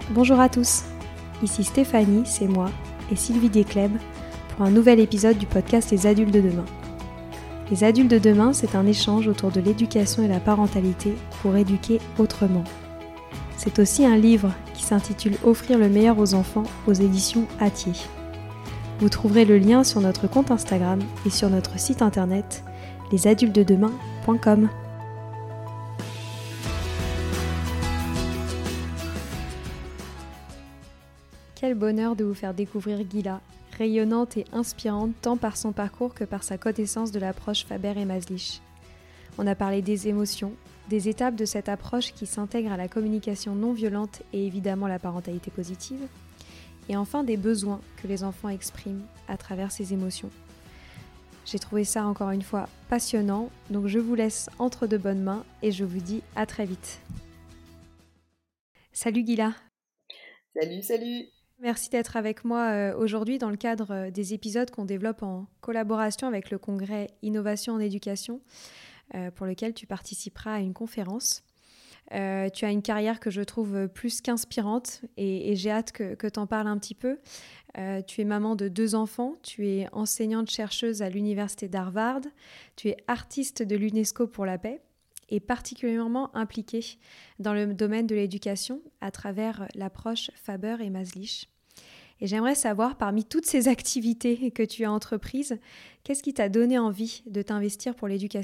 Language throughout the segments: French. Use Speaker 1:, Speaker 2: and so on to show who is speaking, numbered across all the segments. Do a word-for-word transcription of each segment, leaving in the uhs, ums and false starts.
Speaker 1: Bonjour à tous, ici Stéphanie, c'est moi, et Sylvie Descleb pour un nouvel épisode du podcast Les Adultes de demain. Les Adultes de demain, c'est un échange autour de l'éducation et la parentalité pour éduquer autrement. C'est aussi un livre qui s'intitule Offrir le meilleur aux enfants aux éditions Hatier. Vous trouverez le lien sur notre compte Instagram et sur notre site internet les adultes de demain point com. Quel bonheur de vous faire découvrir Ghila, rayonnante et inspirante tant par son parcours que par sa connaissance de l'approche Faber et Maslich. On a parlé des émotions, des étapes de cette approche qui s'intègre à la communication non violente et évidemment la parentalité positive, et enfin des besoins que les enfants expriment à travers ces émotions. J'ai trouvé ça encore une fois passionnant, donc je vous laisse entre de bonnes mains et je vous dis à très vite. Salut Ghila.
Speaker 2: Salut, salut.
Speaker 1: Merci d'être avec moi euh, aujourd'hui dans le cadre euh, des épisodes qu'on développe en collaboration avec le congrès Innovation en éducation, euh, pour lequel tu participeras à une conférence. Euh, tu as une carrière que je trouve plus qu'inspirante et, et j'ai hâte que, que tu en parles un petit peu. Euh, tu es maman de deux enfants, tu es enseignante-chercheuse à l'université d'Harvard, tu es artiste de l'UNESCO pour la paix et particulièrement impliquée dans le domaine de l'éducation à travers l'approche Faber et Maslich. Et j'aimerais savoir, parmi toutes ces activités que tu as entreprises, qu'est-ce qui t'a donné envie de t'investir pour l'éducation ?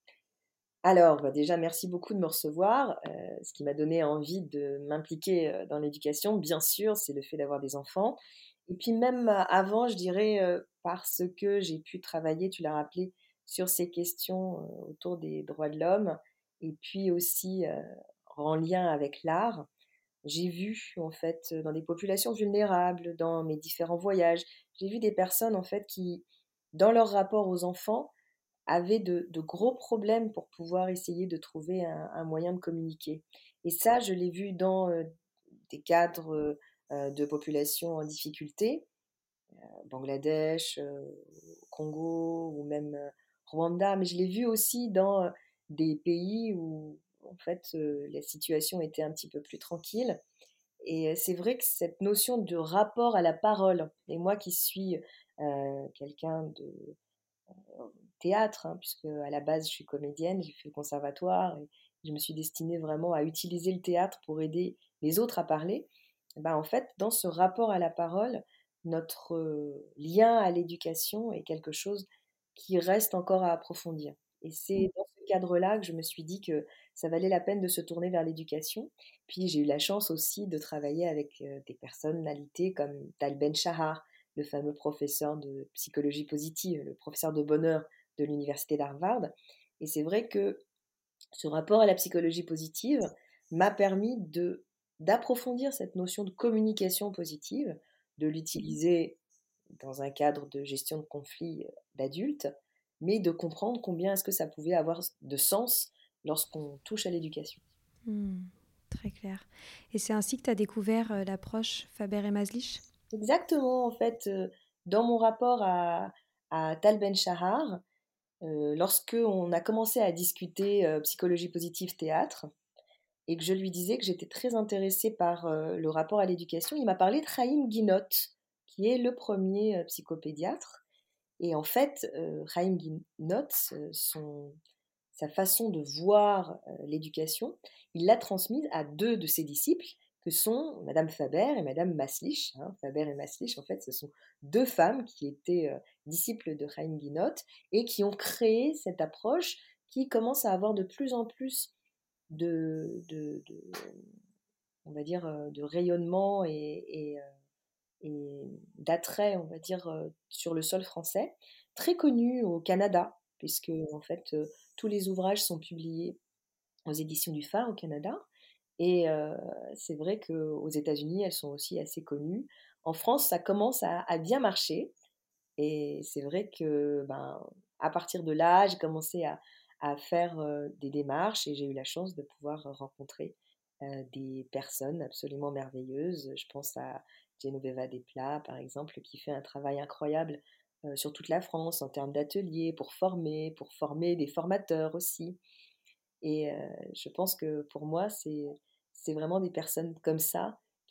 Speaker 2: Alors, bah déjà, merci beaucoup de me recevoir. Euh, ce qui m'a donné envie de m'impliquer euh, dans l'éducation, bien sûr, c'est le fait d'avoir des enfants. Et puis même euh, avant, je dirais, euh, parce que j'ai pu travailler, tu l'as rappelé, sur ces questions euh, autour des droits de l'homme, et puis aussi euh, en lien avec l'art. J'ai vu, en fait, dans des populations vulnérables, dans mes différents voyages, j'ai vu des personnes, en fait, qui, dans leur rapport aux enfants, avaient de, de gros problèmes pour pouvoir essayer de trouver un, un moyen de communiquer. Et ça, je l'ai vu dans euh, des cadres euh, de populations en difficulté, Bangladesh, euh, Congo ou même euh, Rwanda, mais je l'ai vu aussi dans euh, des pays où en fait euh, la situation était un petit peu plus tranquille. Et euh, c'est vrai que cette notion de rapport à la parole, et moi qui suis euh, quelqu'un de théâtre, hein, puisque à la base je suis comédienne, j'ai fait le conservatoire et je me suis destinée vraiment à utiliser le théâtre pour aider les autres à parler. Et ben, en fait, dans ce rapport à la parole, notre euh, lien à l'éducation est quelque chose qui reste encore à approfondir. Et c'est dans ce cadre-là que je me suis dit que ça valait la peine de se tourner vers l'éducation. Puis j'ai eu la chance aussi de travailler avec euh, des personnalités comme Tal Ben-Shahar, le fameux professeur de psychologie positive, le professeur de bonheur de l'université d'Harvard. Et c'est vrai que ce rapport à la psychologie positive m'a permis de, d'approfondir cette notion de communication positive, de l'utiliser dans un cadre de gestion de conflits d'adultes, mais de comprendre combien est-ce que ça pouvait avoir de sens lorsqu'on touche à l'éducation.
Speaker 1: Hmm, très clair. Et c'est ainsi que tu as découvert euh, l'approche Faber et Maslich ?
Speaker 2: Exactement, en fait, euh, dans mon rapport à, à Tal Ben-Shahar, euh, lorsque on a commencé à discuter euh, psychologie positive théâtre, et que je lui disais que j'étais très intéressée par euh, le rapport à l'éducation, il m'a parlé de Chaim Guinot, qui est le premier euh, psychopédiatre. Et en fait, euh, Chaim Guinot, euh, son, sa façon de voir euh, l'éducation, il l'a transmise à deux de ses disciples, que sont Madame Faber et Madame Maslich. Hein. Faber et Maslich, en fait, ce sont deux femmes qui étaient euh, disciples de Chaim Guinot et qui ont créé cette approche qui commence à avoir de plus en plus de, de, de on va dire, euh, de rayonnement et, et, euh, et d'attrait, on va dire, euh, sur le sol français, très connu au Canada, puisque en fait euh, tous les ouvrages sont publiés aux éditions du Phare au Canada. Et euh, c'est vrai qu'aux États-Unis, elles sont aussi assez connues. En France, ça commence à, à bien marcher. Et c'est vrai que, ben, à partir de là, j'ai commencé à, à faire euh, des démarches et j'ai eu la chance de pouvoir rencontrer euh, des personnes absolument merveilleuses. Je pense à Genoveva Desplat, par exemple, qui fait un travail incroyable euh, sur toute la France en termes d'ateliers pour former, pour former des formateurs aussi. Et euh, je pense que pour moi, c'est, c'est vraiment des personnes comme ça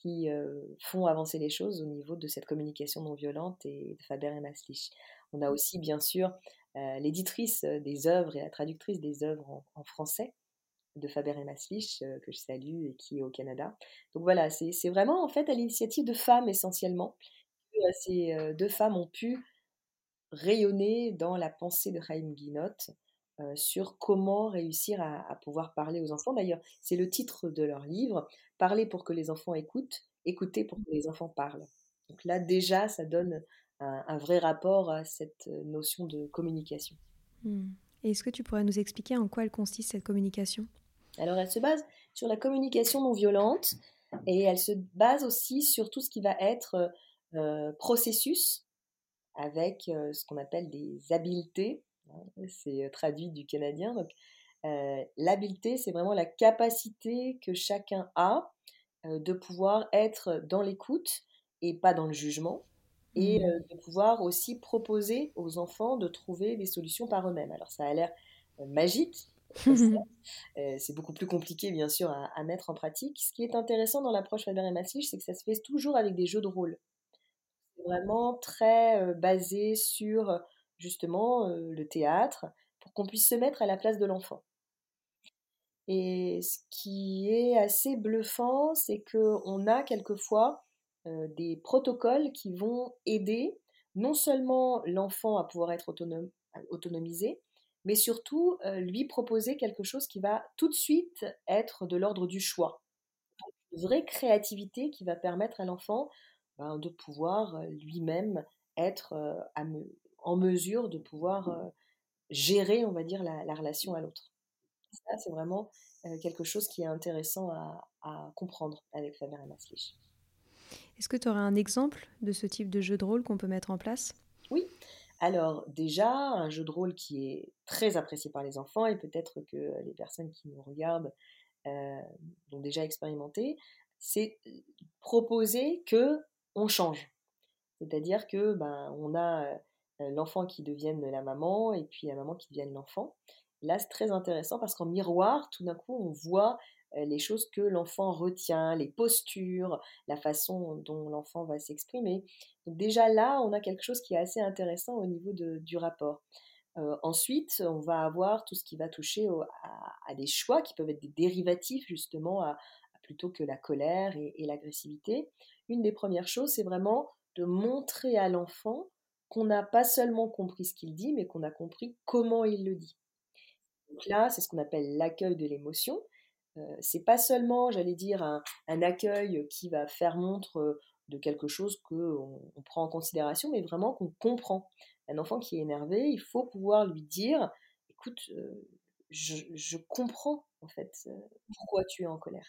Speaker 2: qui euh, font avancer les choses au niveau de cette communication non violente et de Faber et Maslich. On a aussi, bien sûr, euh, l'éditrice des œuvres et la traductrice des œuvres en, en français de Faber et Maslich, euh, que je salue et qui est au Canada. Donc voilà, c'est c'est vraiment en fait à l'initiative de femmes essentiellement que euh, ces euh, deux femmes ont pu rayonner dans la pensée de Chaim Guinot euh, sur comment réussir à, à pouvoir parler aux enfants. D'ailleurs, c'est le titre de leur livre, Parler pour que les enfants écoutent, écouter pour que les enfants parlent. Donc là, déjà, ça donne un, un vrai rapport à cette notion de communication.
Speaker 1: Hmm. Et est-ce que tu pourrais nous expliquer en quoi elle consiste cette communication?
Speaker 2: Alors, elle se base sur la communication non violente et elle se base aussi sur tout ce qui va être euh, processus avec euh, ce qu'on appelle des habiletés. C'est traduit du canadien. Donc, euh, l'habileté, c'est vraiment la capacité que chacun a euh, de pouvoir être dans l'écoute et pas dans le jugement, et
Speaker 1: Hmm.
Speaker 2: euh, de pouvoir aussi proposer aux enfants de trouver des solutions par eux-mêmes. Alors ça a l'air euh, magique, comme ça. Euh, c'est beaucoup plus compliqué bien sûr à, à mettre en pratique. Ce qui est intéressant dans l'approche Faber et Maslich, c'est que ça se fait toujours avec des jeux de rôle. C'est vraiment très euh, basé sur justement euh, le théâtre pour qu'on puisse se mettre à la place de l'enfant. Et ce qui est assez bluffant, c'est qu'on a quelquefois euh, des protocoles qui vont aider non seulement l'enfant à pouvoir être autonome, autonomisé, mais surtout euh, lui proposer quelque chose qui va tout de suite être de l'ordre du choix. Une vraie créativité qui va permettre à l'enfant ben, de pouvoir euh, lui-même être euh, à me- en mesure de pouvoir euh, gérer, on va dire, la, la relation à l'autre. Ça, c'est vraiment euh, quelque chose qui est intéressant à, à comprendre avec Faber et Maslich.
Speaker 1: Est-ce que tu aurais un exemple de ce type de jeu de rôle qu'on peut mettre en place?
Speaker 2: Oui, alors déjà, un jeu de rôle qui est très apprécié par les enfants, et peut-être que les personnes qui nous regardent euh, l'ont déjà expérimenté, c'est proposer que on change. C'est-à-dire que ben, on a euh, l'enfant qui devienne la maman et puis la maman qui devienne l'enfant. Là, c'est très intéressant parce qu'en miroir, tout d'un coup, on voit euh, les choses que l'enfant retient, les postures, la façon dont l'enfant va s'exprimer. Donc déjà là, on a quelque chose qui est assez intéressant au niveau de, du rapport. Euh, ensuite, on va avoir tout ce qui va toucher au- à, à des choix qui peuvent être des dérivatifs justement à, à plutôt que la colère et, et l'agressivité. Une des premières choses, c'est vraiment de montrer à l'enfant qu'on n'a pas seulement compris ce qu'il dit, mais qu'on a compris comment il le dit. Donc là, c'est ce qu'on appelle l'accueil de l'émotion. Euh, c'est pas seulement, j'allais dire, un, un accueil qui va faire montre de quelque chose qu'on on prend en considération, mais vraiment qu'on comprend. Un enfant qui est énervé, il faut pouvoir lui dire, écoute, euh, je, je comprends en fait euh, pourquoi tu es en colère.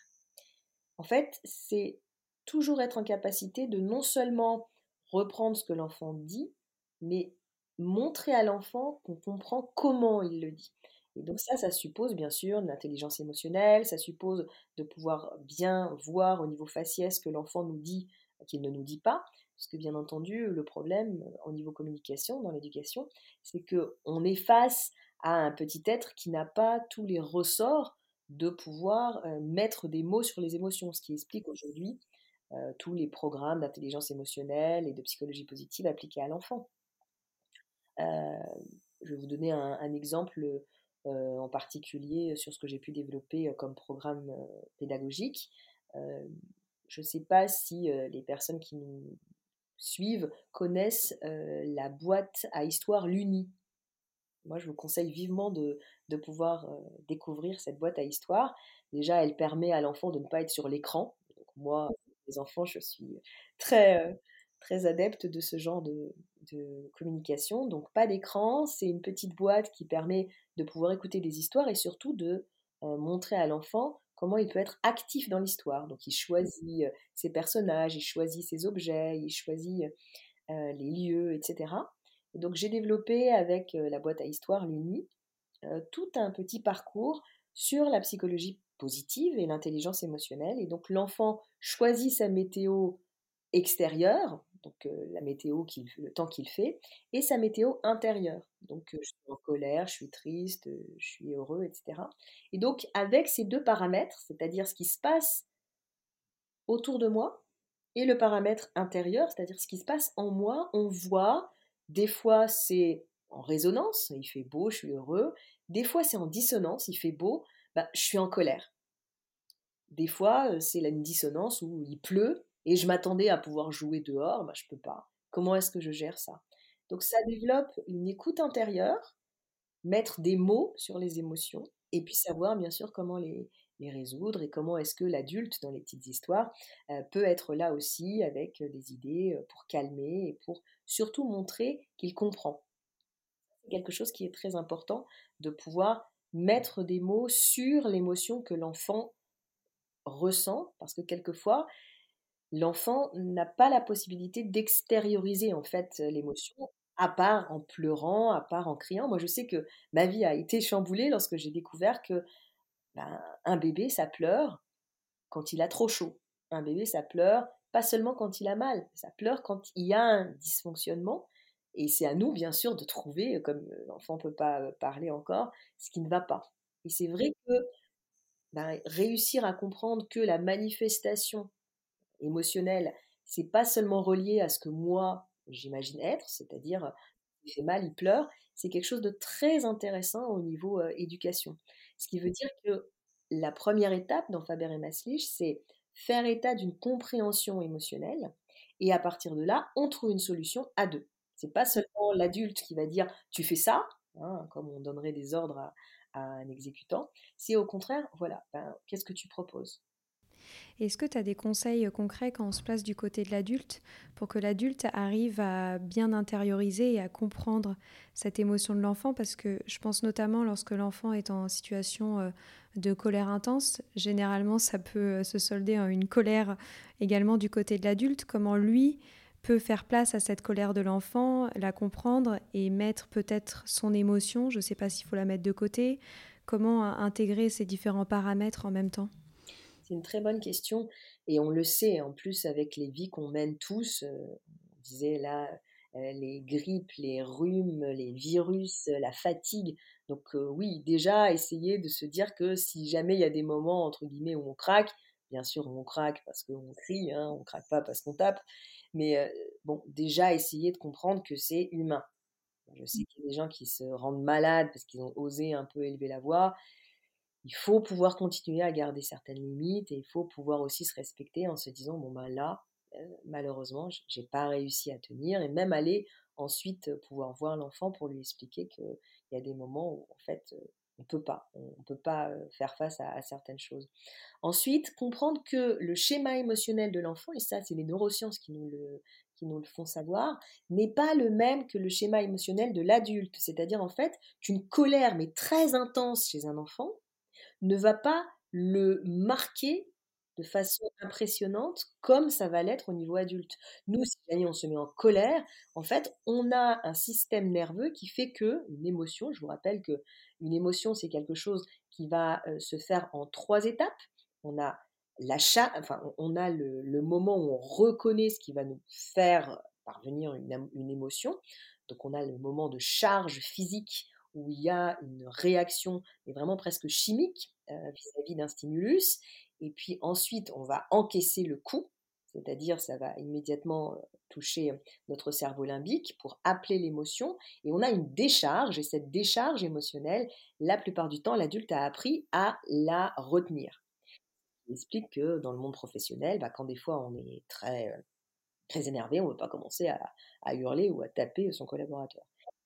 Speaker 2: En fait, c'est toujours être en capacité de non seulement reprendre ce que l'enfant dit, mais montrer à l'enfant qu'on comprend comment il le dit. Et donc ça, ça suppose bien sûr de l'intelligence émotionnelle, ça suppose de pouvoir bien voir au niveau faciès ce que l'enfant nous dit qu'il ne nous dit pas, parce que bien entendu, le problème au niveau communication, dans l'éducation, c'est qu'on est face à un petit être qui n'a pas tous les ressorts de pouvoir euh, mettre des mots sur les émotions, ce qui explique aujourd'hui euh, tous les programmes d'intelligence émotionnelle et de psychologie positive appliqués à l'enfant. Euh, je vais vous donner un, un exemple euh, en particulier sur ce que j'ai pu développer euh, comme programme euh, pédagogique. Euh, je ne sais pas si euh, les personnes qui nous suivent connaissent euh, la boîte à histoire Luni. Moi, je vous conseille vivement de, de pouvoir euh, découvrir cette boîte à histoire. Déjà, elle permet à l'enfant de ne pas être sur l'écran. Donc moi, les enfants, je suis très, euh, très adepte de ce genre de, de communication. Donc pas d'écran, c'est une petite boîte qui permet de pouvoir écouter des histoires et surtout de euh, montrer à l'enfant comment il peut être actif dans l'histoire. Donc il choisit euh, ses personnages, il choisit ses objets, il choisit euh, les lieux, et cetera. Et donc j'ai développé avec euh, la boîte à histoire Luni euh, tout un petit parcours sur la psychologie positive et l'intelligence émotionnelle. Et donc l'enfant choisit sa météo extérieure, donc euh, la météo, qu'il, le temps qu'il fait, et sa météo intérieure. Donc euh, je suis en colère, je suis triste, euh, je suis heureux, et cetera. Et donc avec ces deux paramètres, c'est-à-dire ce qui se passe autour de moi et le paramètre intérieur, c'est-à-dire ce qui se passe en moi. On voit, des fois c'est en résonance, il fait beau, je suis heureux. Des fois c'est en dissonance, il fait beau, bah, je suis en colère. Des fois, heu, c'est la une dissonance où il pleut et je m'attendais à pouvoir jouer dehors, bah, je peux pas. Comment est-ce que je gère ça? Donc ça développe une écoute intérieure, mettre des mots sur les émotions et puis savoir bien sûr comment les les résoudre et comment est-ce que l'adulte dans les petites histoires, heu, peut être là aussi avec, heu, des idées, heu, pour calmer et pour surtout montrer qu'il comprend. C'est quelque chose qui est très important de pouvoir mettre des mots sur l'émotion que l'enfant ressent parce que quelquefois, l'enfant n'a pas la possibilité d'extérioriser en fait, heu, l'émotion, à part en pleurant, à part en criant. Moi, je sais que ma vie a été chamboulée lorsque j'ai découvert que, ben, un bébé, ça pleure quand il a trop chaud. Un bébé, ça pleure pas seulement quand il a mal, ça pleure quand il y a un dysfonctionnement et c'est à nous, bien sûr, de trouver, comme, heu, l'enfant peut pas, heu, parler encore, ce qui ne va pas et c'est vrai que, ben, réussir à comprendre que la manifestation émotionnel, c'est pas seulement relié à ce que moi j'imagine être, c'est-à-dire, il fait mal, il pleure, c'est quelque chose de très intéressant au niveau, heu, éducation. Ce qui veut dire que la première étape dans Faber et Maslich, c'est faire état d'une compréhension émotionnelle et à partir de là, on trouve une solution à deux. C'est pas seulement l'adulte qui va dire: «Tu fais ça», hein, comme on donnerait des ordres à à un exécutant, c'est au contraire: «Voilà, ben, qu'est-ce que tu proposes?»
Speaker 1: Est-ce que tu as des conseils concrets quand on se place du côté de l'adulte pour que l'adulte arrive à bien intérioriser et à comprendre cette émotion de l'enfant? Parce que je pense notamment lorsque l'enfant est en situation euh, de colère intense, généralement ça peut euh, se solder en une colère également du côté de l'adulte. Comment lui peut faire place à cette colère de l'enfant, la comprendre et mettre peut-être son émotion, je ne sais pas s'il faut la mettre de côté, comment euh, intégrer ces différents paramètres en même temps?
Speaker 2: C'est une très bonne question et on le sait en plus avec les vies qu'on mène tous, heu, on disait là, heu, les grippes, les rhumes, les virus, heu, la fatigue. Donc heu, oui, déjà essayer de se dire que si jamais il y a des moments entre guillemets où on craque, bien sûr on craque parce qu'on crie, hein, on craque pas parce qu'on tape, mais heu, bon déjà essayer de comprendre que c'est humain. Je sais qu'il y a des gens qui se rendent malades parce qu'ils ont osé un peu élever la voix. Il faut pouvoir continuer à garder certaines limites et il faut pouvoir aussi se respecter en se disant: «Bon, ben, là, heu, malheureusement, j j'ai pas réussi à tenir» et même aller ensuite, heu, pouvoir voir l'enfant pour lui expliquer qu'il y a des moments où en fait, heu, on peut pas, on peut pas, heu, faire face à à certaines choses. Ensuite, comprendre que le schéma émotionnel de l'enfant et ça, c'est les neurosciences qui nous le qui nous le font savoir, n'est pas le même que le schéma émotionnel de l'adulte. C'est-à-dire, en fait, qu'une colère, mais très intense chez un enfant, ne va pas le marquer de façon impressionnante comme ça va l'être au niveau adulte. Nous, si jamais on se met en colère, en fait, on a un système nerveux qui fait que une émotion, je vous rappelle que une émotion, c'est quelque chose qui va, heu, se faire en trois étapes. On a l'achat, enfin, on on a le le moment où on reconnaît ce qui va nous faire parvenir une ém une émotion. Donc on a le moment de charge physique où il y a une réaction, mais vraiment presque chimique, heu, vis-à-vis d'un stimulus et puis ensuite on va encaisser le coup, c'est-à-dire ça va immédiatement, heu, toucher, heu, notre cerveau limbique pour appeler l'émotion et on a une décharge et cette décharge émotionnelle, la plupart du temps, l'adulte a appris à la retenir. Il explique que dans le monde professionnel, bah, quand des fois on est très, heu, très énervé, on ne veut pas commencer à à hurler ou à taper son collaborateur.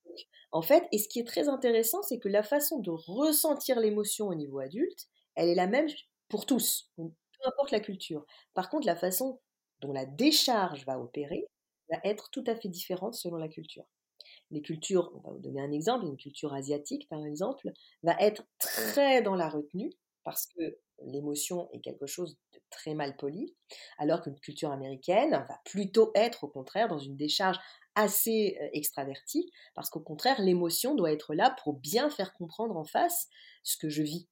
Speaker 2: En fait, et ce qui est très intéressant, c'est que la façon de ressentir l'émotion au niveau adulte, elle est la même pour tous, donc peu importe la culture. Par contre, la façon dont la décharge va opérer va être tout à fait différente selon la culture. Les cultures, on va vous donner un exemple, une culture asiatique par exemple, va être très dans la retenue parce que l'émotion est quelque chose de très mal poli, alors qu'une culture américaine va plutôt être au contraire dans une décharge assez euh, extravertie parce qu'au contraire l'émotion doit être là pour bien faire comprendre en face ce que je vis.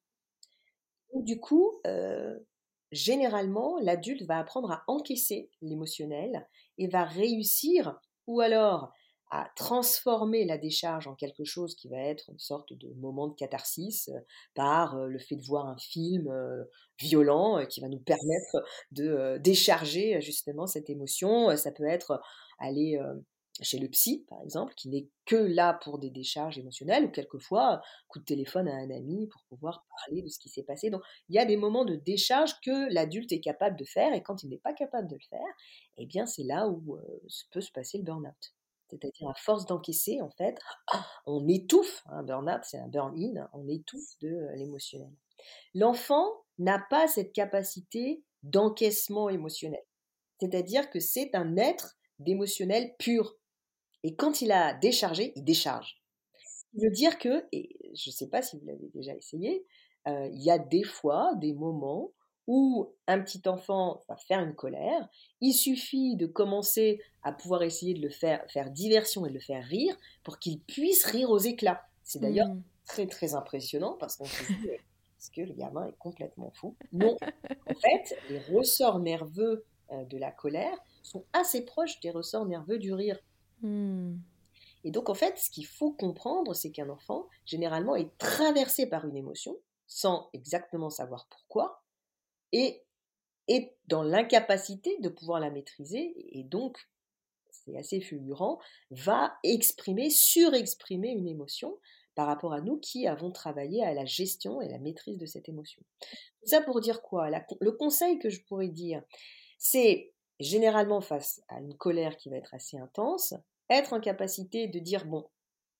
Speaker 2: Donc du coup, euh, généralement, l'adulte va apprendre à encaisser l'émotionnel et va réussir ou alors à transformer la décharge en quelque chose qui va être une sorte de moment de catharsis, heu, par, heu, le fait de voir un film, heu, violent, heu, qui va nous permettre de, heu, décharger, heu, justement cette émotion. Heu, ça peut être aller, heu, chez le psy, par exemple, qui n'est que là pour des décharges émotionnelles ou quelquefois, coup de téléphone à un ami pour pouvoir parler de ce qui s'est passé. Donc il y a des moments de décharge que l'adulte est capable de faire et quand il n'est pas capable de le faire, eh bien c'est là où, heu, se peut se passer le burn-out. C'est-à-dire à force d'encaisser en fait, on étouffe, un burn-out c'est un burn-in, on étouffe de, heu, l'émotionnel. L'enfant n'a pas cette capacité d'encaissement émotionnel. C'est-à-dire que c'est un être d'émotionnel pur et quand il a déchargé, il décharge. Ce qui veut dire que et je ne sais pas si vous l'avez déjà essayé, heu, il y a des fois, des moments où un petit enfant va faire une colère, il suffit de commencer à pouvoir essayer de le faire faire diversion et de le faire rire pour qu'il puisse rire aux éclats. C'est d'ailleurs
Speaker 1: Mmh.
Speaker 2: très, très impressionnant parce qu'on se dit: «Mais est-ce que le gamin est complètement fou?» Non, en fait, les ressorts nerveux, heu, de la colère sont assez proches des ressorts nerveux du rire.
Speaker 1: Mmh.
Speaker 2: Et donc, en fait, ce qu'il faut comprendre, c'est qu'un enfant, généralement, est traversé par une émotion, sans exactement savoir pourquoi, et est dans l'incapacité de pouvoir la maîtriser, et donc, c'est assez fulgurant, va exprimer, surexprimer une émotion par rapport à nous qui avons travaillé à la gestion et la maîtrise de cette émotion. Tout ça pour dire quoi? La- Le conseil que je pourrais dire, c'est généralement face à une colère qui va être assez intense, être en capacité de dire, bon,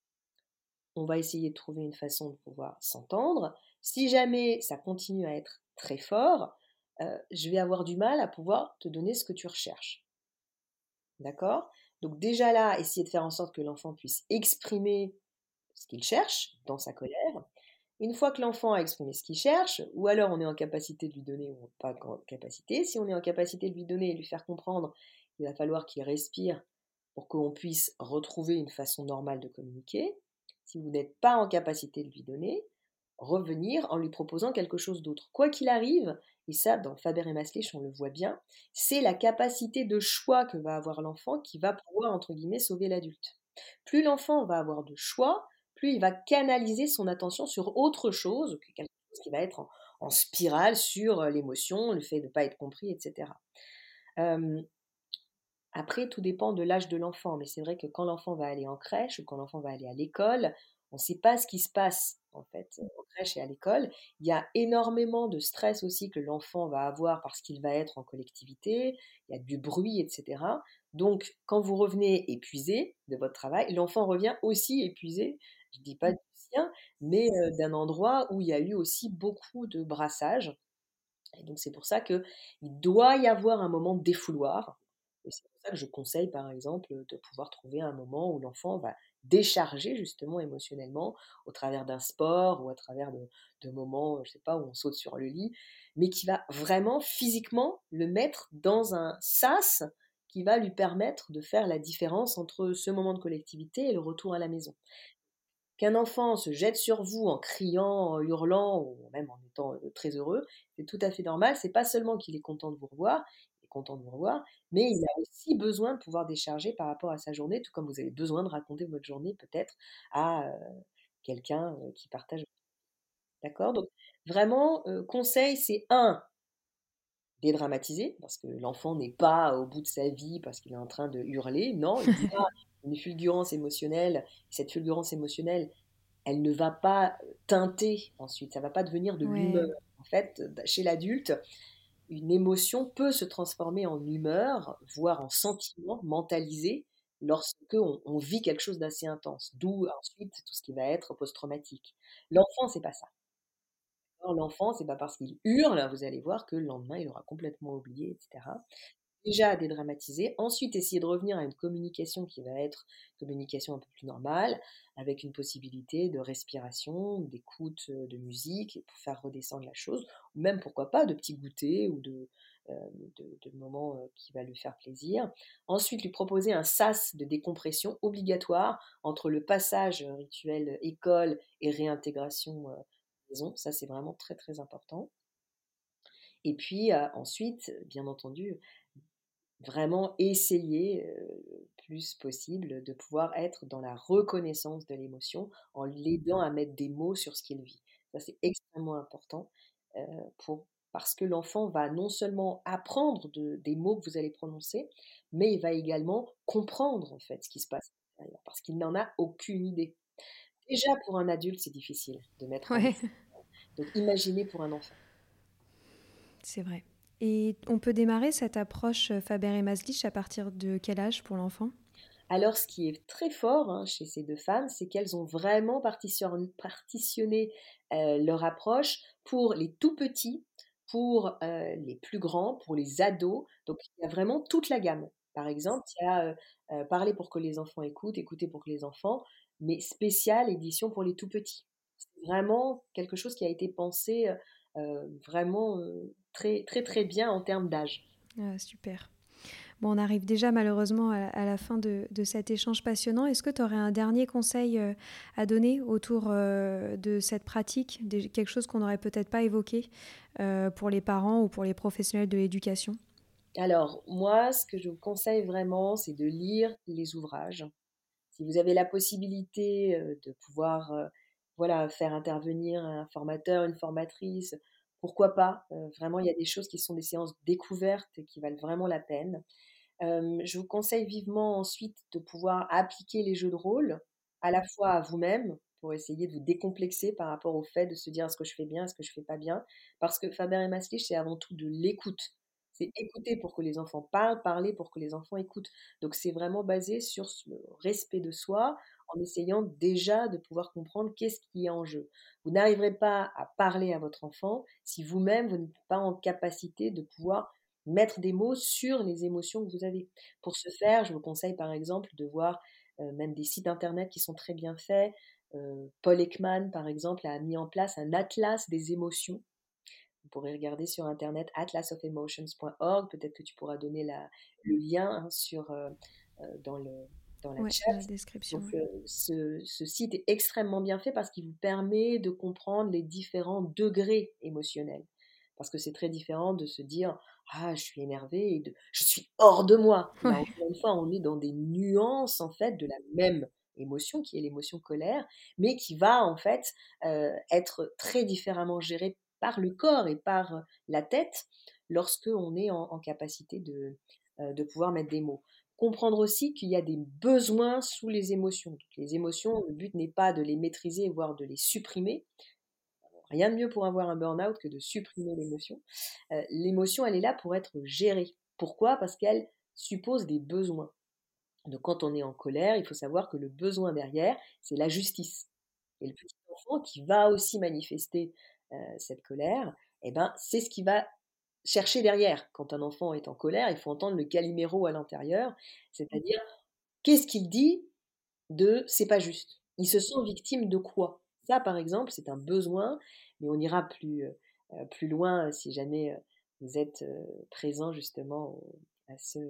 Speaker 2: on va essayer de trouver une façon de pouvoir s'entendre. Si jamais ça continue à être très fort, heu, je vais avoir du mal à pouvoir te donner ce que tu recherches. D'accord? Donc déjà là, essayer de faire en sorte que l'enfant puisse exprimer ce qu'il cherche dans sa colère. Une fois que l'enfant a exprimé ce qu'il cherche, ou alors on est en capacité de lui donner ou pas en capacité, si on est en capacité de lui donner et lui faire comprendre, il va falloir qu'il respire pour qu'on puisse retrouver une façon normale de communiquer. Si vous n'êtes pas en capacité de lui donner, revenir en lui proposant quelque chose d'autre. Quoi qu'il arrive, et ça dans Faber et Maslich on le voit bien, c'est la capacité de choix que va avoir l'enfant qui va pouvoir entre guillemets sauver l'adulte. Plus l'enfant va avoir de choix, plus il va canaliser son attention sur autre chose que quelque chose qui va être en, en spirale sur euh, l'émotion, le fait de ne pas être compris, et cetera. Euh, Après, tout dépend de l'âge de l'enfant, mais c'est vrai que quand l'enfant va aller en crèche ou quand l'enfant va aller à l'école, on ne sait pas ce qui se passe en fait en crèche et à l'école. Il y a énormément de stress aussi que l'enfant va avoir parce qu'il va être en collectivité, il y a du bruit, et cetera. Donc, quand vous revenez épuisé de votre travail, l'enfant revient aussi épuisé, je ne dis pas du sien, mais euh, d'un endroit où il y a eu aussi beaucoup de brassage. Et donc c'est pour ça qu'il doit y avoir un moment de défouloir. Et c'est pour ça que je conseille, par exemple, de pouvoir trouver un moment où l'enfant va décharger justement émotionnellement au travers d'un sport ou à travers de, de moments, je sais pas, où on saute sur le lit, mais qui va vraiment physiquement le mettre dans un sas qui va lui permettre de faire la différence entre ce moment de collectivité et le retour à la maison. Qu'un enfant se jette sur vous en criant, en hurlant ou même en étant, heu, très heureux, c'est tout à fait normal. C'est pas seulement qu'il est content de vous revoir, il est content de vous revoir, mais il a aussi besoin de pouvoir décharger par rapport à sa journée, tout comme vous avez besoin de raconter votre journée peut-être à, heu, quelqu'un, heu, qui partage, d'accord? Donc vraiment, heu, conseil, c'est un, dédramatiser, parce que l'enfant n'est pas au bout de sa vie parce qu'il est en train de hurler. Non, il y a une fulgurance émotionnelle. Cette fulgurance émotionnelle, elle ne va pas teinter ensuite, ça va pas devenir de l'humeur.
Speaker 1: Ouais.
Speaker 2: En fait, chez l'adulte, une émotion peut se transformer en humeur, voire en sentiment mentalisé lorsque on, on vit quelque chose d'assez intense. D'où ensuite tout ce qui va être post-traumatique. L'enfant, c'est pas ça. Or, l'enfant, c'est pas parce qu'il hurle, vous allez voir que le lendemain, il aura complètement oublié, et cetera. Déjà à dédramatiser, ensuite essayer de revenir à une communication qui va être une communication un peu plus normale, avec une possibilité de respiration, d'écoute euh, de musique, pour faire redescendre la chose, ou même pourquoi pas de petits goûters ou de, euh, de, de moments euh, qui va lui faire plaisir. Ensuite, lui proposer un sas de décompression obligatoire entre le passage rituel école et réintégration euh, maison, ça c'est vraiment très très important. Et puis euh, ensuite, bien entendu, vraiment essayer, heu, le plus possible de pouvoir être dans la reconnaissance de l'émotion, en l'aidant à mettre des mots sur ce qu'il vit. Ça, c'est extrêmement important, heu, pour parce que l'enfant va non seulement apprendre de des mots que vous allez prononcer, mais il va également comprendre, en fait, ce qui se passe à l'intérieur, parce qu'il n'en a aucune idée. Déjà pour un adulte, c'est difficile de mettre un mot,
Speaker 1: Ouais,
Speaker 2: donc imaginez pour un enfant.
Speaker 1: c'est vrai. Et on peut démarrer cette approche euh, Faber et Maslich à partir de quel âge pour l'enfant?
Speaker 2: Alors, ce qui est très fort, hein, chez ces deux femmes, c'est qu'elles ont vraiment partition partitionné, heu, leur approche pour les tout petits, pour, heu, les plus grands, pour les ados. Donc il y a vraiment toute la gamme. Par exemple, il y a, heu heu, Parler pour que les enfants écoutent, écouter pour que les enfants, mais spéciale édition pour les tout petits. C'est vraiment quelque chose qui a été pensé, heu heu, vraiment, heu, très, très, très bien en termes d'âge.
Speaker 1: Ah, super. Bon, on arrive déjà malheureusement à, à la fin de, de cet échange passionnant. Est-ce que tu aurais un dernier conseil euh, à donner autour euh, de cette pratique, des- quelque chose qu'on n'aurait peut-être pas évoqué euh, pour les parents ou pour les professionnels de l'éducation?
Speaker 2: Alors moi, ce que je vous conseille vraiment, c'est de lire les ouvrages. Si vous avez la possibilité, heu, de pouvoir, heu, voilà, faire intervenir un formateur, une formatrice, pourquoi pas? Heu, vraiment, il y a des choses qui sont des séances découvertes et qui valent vraiment la peine. Hem, je vous conseille vivement ensuite de pouvoir appliquer les jeux de rôle, à la fois à vous-même, pour essayer de vous décomplexer par rapport au fait de se dire: «Est-ce que je fais bien? Est-ce que je fais pas bien?» Parce que Faber et Maslich, c'est avant tout de l'écoute. C'est écouter pour que les enfants parlent, parler pour que les enfants écoutent. Donc c'est vraiment basé sur ce le respect de soi, en essayant déjà de pouvoir comprendre qu'est-ce qui est en jeu. Vous n'arriverez pas à parler à votre enfant si vous-même, vous n'êtes pas en capacité de pouvoir mettre des mots sur les émotions que vous avez. Pour ce faire, je vous conseille par exemple de voir, heu, même des sites internet qui sont très bien faits. Heu, Paul Ekman par exemple a mis en place un atlas des émotions. Vous pourrez regarder sur internet atlas of emotions point org. Peut-être que tu pourras donner la le lien, hein, sur, heu heu, dans le dans la
Speaker 1: Ouais,
Speaker 2: chat.
Speaker 1: dans la description.
Speaker 2: Donc,
Speaker 1: Ouais.
Speaker 2: heu, ce ce site est extrêmement bien fait parce qu'il vous permet de comprendre les différents degrés émotionnels. Parce que c'est très différent de se dire: «Ah, je suis énervé» et de: «Je suis hors de moi». Là,
Speaker 1: Ouais.
Speaker 2: encore une fois, on est dans des nuances, en fait, de la même émotion qui est l'émotion colère, mais qui va, en fait, heu, être très différemment gérée par le corps et par la tête lorsque on est en en capacité de, heu, de pouvoir mettre des mots. Comprendre aussi qu'il y a des besoins sous les émotions. Donc les émotions, le but n'est pas de les maîtriser, voire de les supprimer. Rien de mieux pour avoir un burn-out que de supprimer l'émotion. Heu, l'émotion, elle est là pour être gérée. Pourquoi? Parce qu'elle suppose des besoins. Donc quand on est en colère, il faut savoir que le besoin derrière, c'est la justice. Et le petit enfant qui va aussi manifester, heu, cette colère, eh ben, c'est ce qui va chercher derrière. Quand un enfant est en colère, il faut entendre le caliméro à l'intérieur, c'est-à-dire qu'est-ce qu'il dit de «c'est pas juste». Il se sent victime de quoi? Ça, par exemple, c'est un besoin, mais on ira plus, heu heu, plus loin, si jamais, heu, vous êtes, heu, présents justement au à ce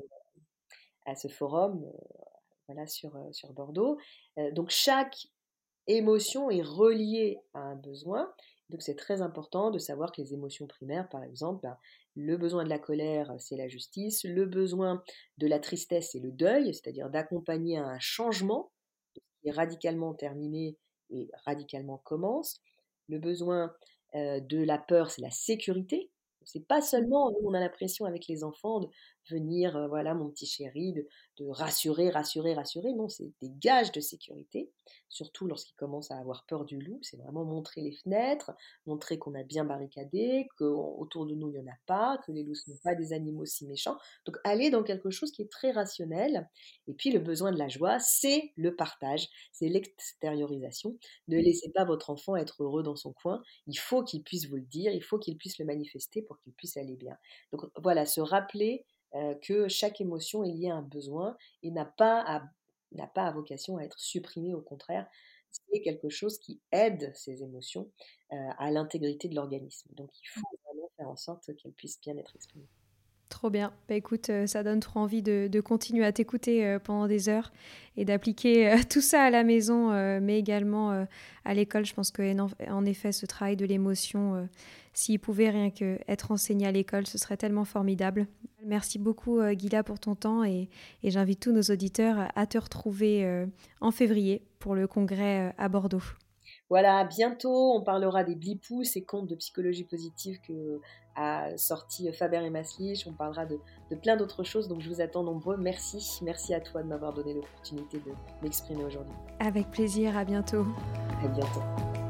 Speaker 2: à ce forum, heu, voilà sur, heu, sur Bordeaux. Heu, donc chaque émotion est reliée à un besoin. Donc c'est très important de savoir que les émotions primaires, par exemple, ben, le besoin de la colère, c'est la justice, le besoin de la tristesse, c'est le deuil, c'est-à-dire d'accompagner à un changement qui est radicalement terminé et radicalement commence. Le besoin, heu, de la peur, c'est la sécurité. C'est pas seulement, nous, on a l'impression avec les enfants de venir, heu, voilà mon petit chéri, de de rassurer, rassurer, rassurer. Non, c'est des gages de sécurité, surtout lorsqu'ils commencent à avoir peur du loup. C'est vraiment montrer les fenêtres, montrer qu'on a bien barricadé, qu'autour de nous, il y en a pas, que les loups ne sont pas des animaux si méchants. Donc aller dans quelque chose qui est très rationnel. Et puis le besoin de la joie, c'est le partage, c'est l'extériorisation. Ne laissez pas votre enfant être heureux dans son coin. Il faut qu'il puisse vous le dire, il faut qu'il puisse le manifester pour qu'il puisse aller bien. Donc voilà, se rappeler euh, que chaque émotion est liée à un besoin et n'a pas à, n'a pas à vocation à être supprimée, au contraire, c'est quelque chose qui aide ces émotions euh, à l'intégrité de l'organisme. Donc il faut vraiment faire en sorte qu'elles puissent bien être exprimées.
Speaker 1: Trop bien. Bah, écoute, euh, ça donne trop envie de, de continuer à t'écouter euh, pendant des heures et d'appliquer euh, tout ça à la maison, euh, mais également euh, à l'école. Je pense qu'en en effet, ce travail de l'émotion, euh, s'il pouvait rien qu'être enseigné à l'école, ce serait tellement formidable. Merci beaucoup, euh, Guila, pour ton temps et, et j'invite tous nos auditeurs à, à te retrouver euh, en février pour le congrès euh, à Bordeaux.
Speaker 2: Voilà, bientôt, on parlera des Blipous, ces contes de psychologie positive que a sorti Faber et Maslich. On parlera de, de plein d'autres choses, donc je vous attends nombreux. Merci, merci à toi de m'avoir donné l'opportunité de m'exprimer aujourd'hui.
Speaker 1: Avec plaisir, à bientôt.
Speaker 2: À bientôt.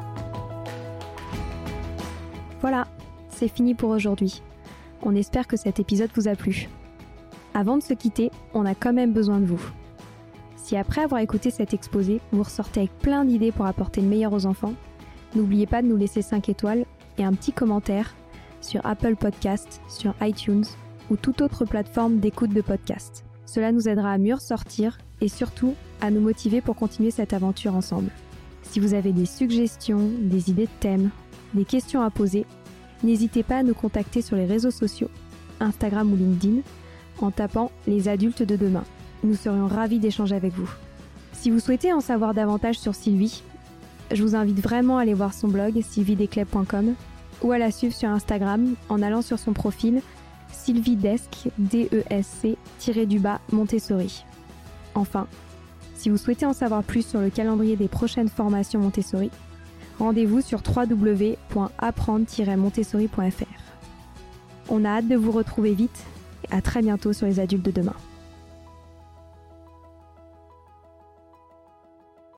Speaker 1: Voilà, c'est fini pour aujourd'hui. On espère que cet épisode vous a plu. Avant de se quitter, on a quand même besoin de vous. Si après avoir écouté cet exposé, vous ressortez avec plein d'idées pour apporter le meilleur aux enfants, n'oubliez pas de nous laisser cinq étoiles et un petit commentaire sur Apple Podcasts, sur iTunes ou toute autre plateforme d'écoute de podcast. Cela nous aidera à mieux ressortir et surtout à nous motiver pour continuer cette aventure ensemble. Si vous avez des suggestions, des idées de thèmes, des questions à poser, n'hésitez pas à nous contacter sur les réseaux sociaux, Instagram ou LinkedIn, en tapant « Les adultes de demain ». Nous serions ravis d'échanger avec vous. Si vous souhaitez en savoir davantage sur Sylvie, je vous invite vraiment à aller voir son blog sylvie desclés point com ou à la suivre sur Instagram en allant sur son profil sylviedesc, D E S C, tiré du bas, Montessori. Enfin, si vous souhaitez en savoir plus sur le calendrier des prochaines formations Montessori, rendez-vous sur w w w point apprendre tiret montessori point f r. On a hâte de vous retrouver vite et à très bientôt sur les adultes de demain.